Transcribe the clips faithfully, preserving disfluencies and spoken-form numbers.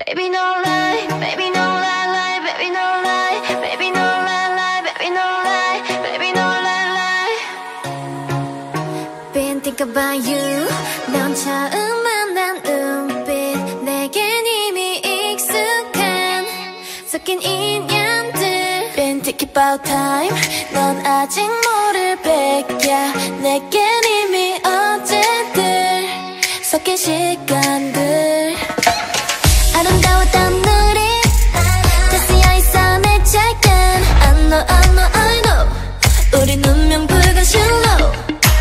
Baby, no lie, baby, no lie, lie, baby, no lie, baby, no lie, lie, baby, no lie, baby, no lie, lie. Been thinking about you. 넌 처음 만난 눈빛, 내겐 이미 익숙한 섞인 인연들. Been thinking about time. 넌 아직 모를 백야, 내겐 이미 어제들 섞인 시간들. 아름다웠던 우리 다 쓰여있어 내 책엔. I know, I know, I know. 우린 운명 불가실로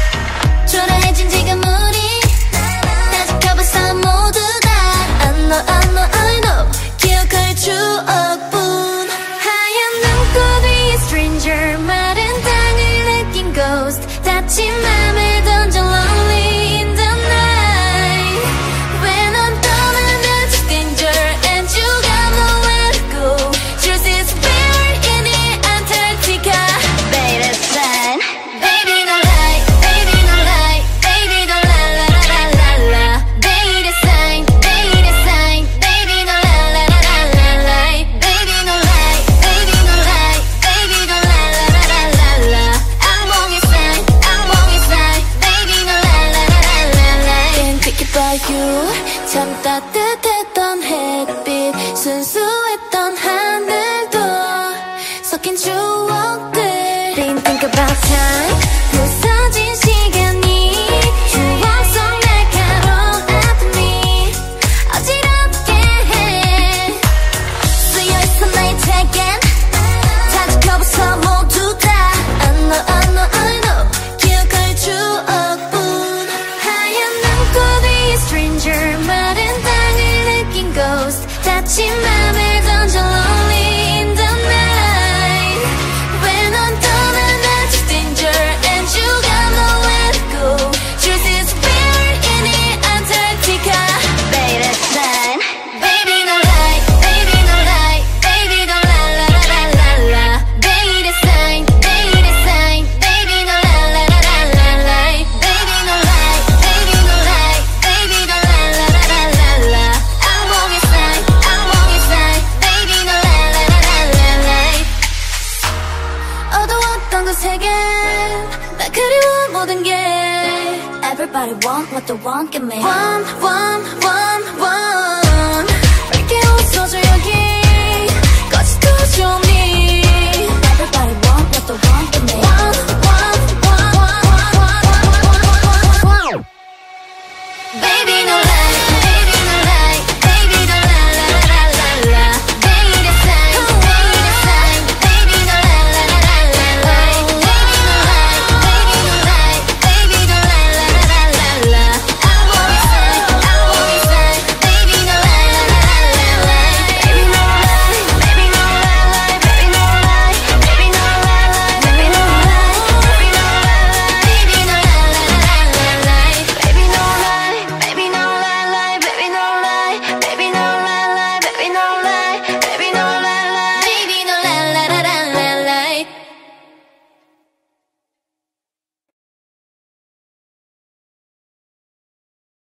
초라해진 지금 우리 다 지켜봤어 모두 다. I know, I know, I know. 기억할 추억뿐. 하얀 눈꽃 위에 stranger, 마른 땅을 느낀 ghost, 다친 맘에 던져 lonely in the night. When I'm 떠난 that's a danger and you got nowhere to go. Truth is buried in the Antarctica. Baby, sign. Baby, no lie, baby, no lie, baby, no lie, la la la la la. Baby, sign, baby, sign, baby, no lie, la la la la la. Baby, no lie, baby, no lie, baby, no lie, la la la la la. 악몽의 sign, 악몽의 sign, baby, no lie, la la la la la. Can't think about you. 참 따뜻했던 햇빛, 순수했던 하늘도 섞인 추억들. Didn't think about time. 부서진 시간이 추억 속 날카로운 아픔이 어지럽게 해. 쓰여있어 나의 책엔 다 지켜봤어 모두 다. I know, I know, I know. 기억할 추억뿐. 하얀 눈꽃 위에 stranger, 마른 땅을 느낀 ghost, 다친 맘에 던져 lonely in the night. When I'm 떠난 that's a danger and you got nowhere to go. Truth is buried in the Antarctica. Baby, sign. Baby, no lie, baby, no lie, baby, no lie, la la la la la. Baby, sign, baby, sign, baby, no lie, la la la la la. Baby, no lie, baby, no lie, baby, no lie, la la la la la. 악몽의 sign, 악몽의 sign, baby, no lie, la la la la la. 어두웠던 그 세계, 나 그리워 모든 게. Everybody want what they want, give me one, one, one, one.